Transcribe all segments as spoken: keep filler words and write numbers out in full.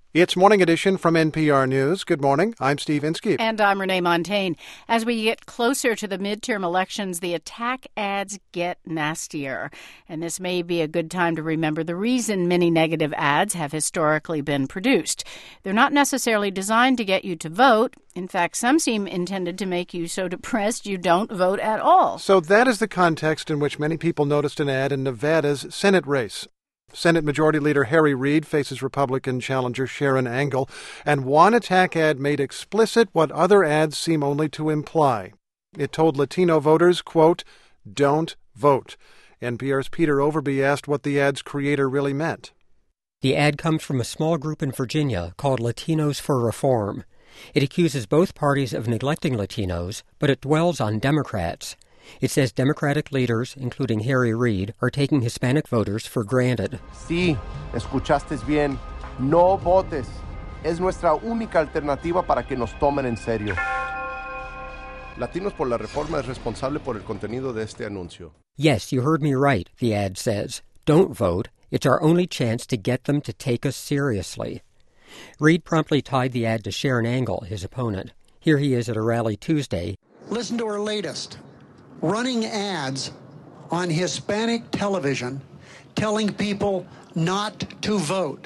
It's Morning Edition from N P R News. Good morning. I'm Steve Inskeep. And I'm Renee Montagne. As we get closer to the midterm elections, the attack ads get nastier. And this may be a good time to remember the reason many negative ads have historically been produced. They're not necessarily designed to get you to vote. In fact, some seem intended to make you so depressed you don't vote at all. So that is the context in which many people noticed an ad in Nevada's Senate race. Senate Majority Leader Harry Reid faces Republican challenger Sharron Angle, and one attack ad made explicit what other ads seem only to imply. It told Latino voters, quote, "Don't vote." N P R's Peter Overby asked what the ad's creator really meant. The ad comes from a small group in Virginia called Latinos for Reform. It accuses both parties of neglecting Latinos, but it dwells on Democrats. It says Democratic leaders, including Harry Reid, are taking Hispanic voters for granted. Sí, escuchaste bien. No votes. Es nuestra única alternativa para que nos tomen en serio. Latinos por la Reforma es responsable por el contenido de este anuncio. Yes, you heard me right, the ad says. Don't vote. It's our only chance to get them to take us seriously. Reid promptly tied the ad to Sharron Angle, his opponent. Here he is at a rally Tuesday. Listen to her latest. Running ads on Hispanic television telling people not to vote.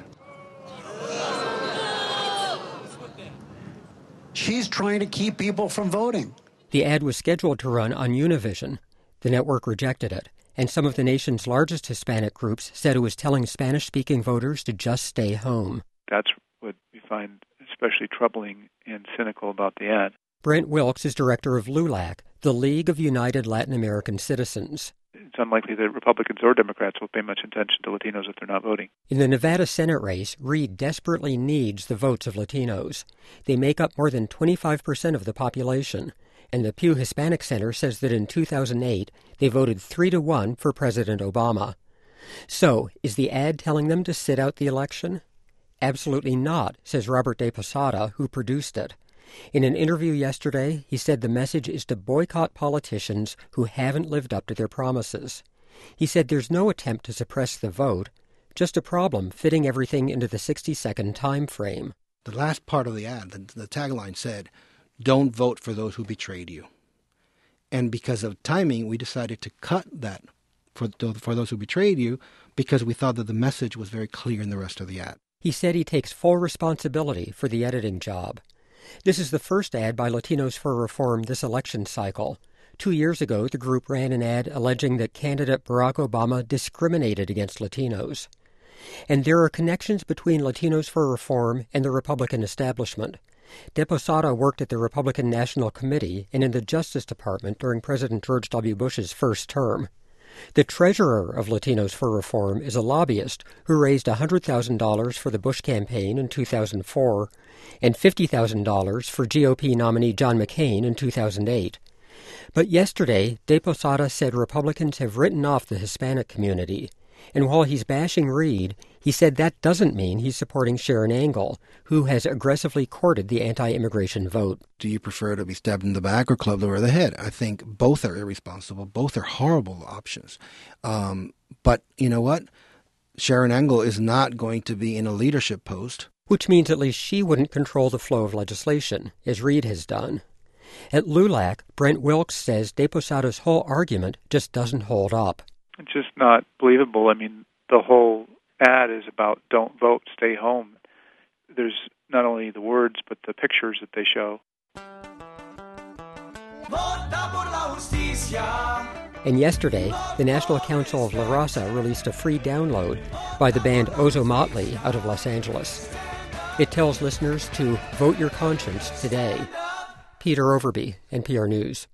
She's trying to keep people from voting. The ad was scheduled to run on Univision. The network rejected it, and some of the nation's largest Hispanic groups said it was telling Spanish-speaking voters to just stay home. That's what we find especially troubling and cynical about the ad. Brent Wilkes is director of LULAC, the League of United Latin American Citizens. It's unlikely that Republicans or Democrats will pay much attention to Latinos if they're not voting. In the Nevada Senate race, Reid desperately needs the votes of Latinos. They make up more than twenty-five percent of the population, and the Pew Hispanic Center says that in two thousand eight, they voted three to one for President Obama. So, is the ad telling them to sit out the election? Absolutely not, says Robert De Posada, who produced it. In an interview yesterday, he said the message is to boycott politicians who haven't lived up to their promises. He said there's no attempt to suppress the vote, just a problem fitting everything into the sixty-second time frame. The last part of the ad, the, the tagline said, "Don't vote for those who betrayed you." And because of timing, we decided to cut that for, for those who betrayed you because we thought that the message was very clear in the rest of the ad. He said he takes full responsibility for the editing job. This is the first ad by Latinos for Reform this election cycle. Two years ago, the group ran an ad alleging that candidate Barack Obama discriminated against Latinos. And there are connections between Latinos for Reform and the Republican establishment. De Posada worked at the Republican National Committee and in the Justice Department during President George W. Bush's first term. The treasurer of Latinos for Reform is a lobbyist who raised one hundred thousand dollars for the Bush campaign in two thousand four and fifty thousand dollars for G O P nominee John McCain in two thousand eight. But yesterday, De Posada said Republicans have written off the Hispanic community. And while he's bashing Reid, he said that doesn't mean he's supporting Sharron Angle, who has aggressively courted the anti-immigration vote. Do you prefer to be stabbed in the back or clubbed over the head? I think both are irresponsible. Both are horrible options. Um, but you know what? Sharron Angle is not going to be in a leadership post. Which means at least she wouldn't control the flow of legislation, as Reid has done. At LULAC, Brent Wilkes says De Posada's whole argument just doesn't hold up. It's just not believable. I mean, the whole ad is about don't vote, stay home. There's not only the words, but the pictures that they show. And yesterday, the National Council of La Raza released a free download by the band Ozo Motley out of Los Angeles. It tells listeners to vote your conscience today. Peter Overby, N P R News.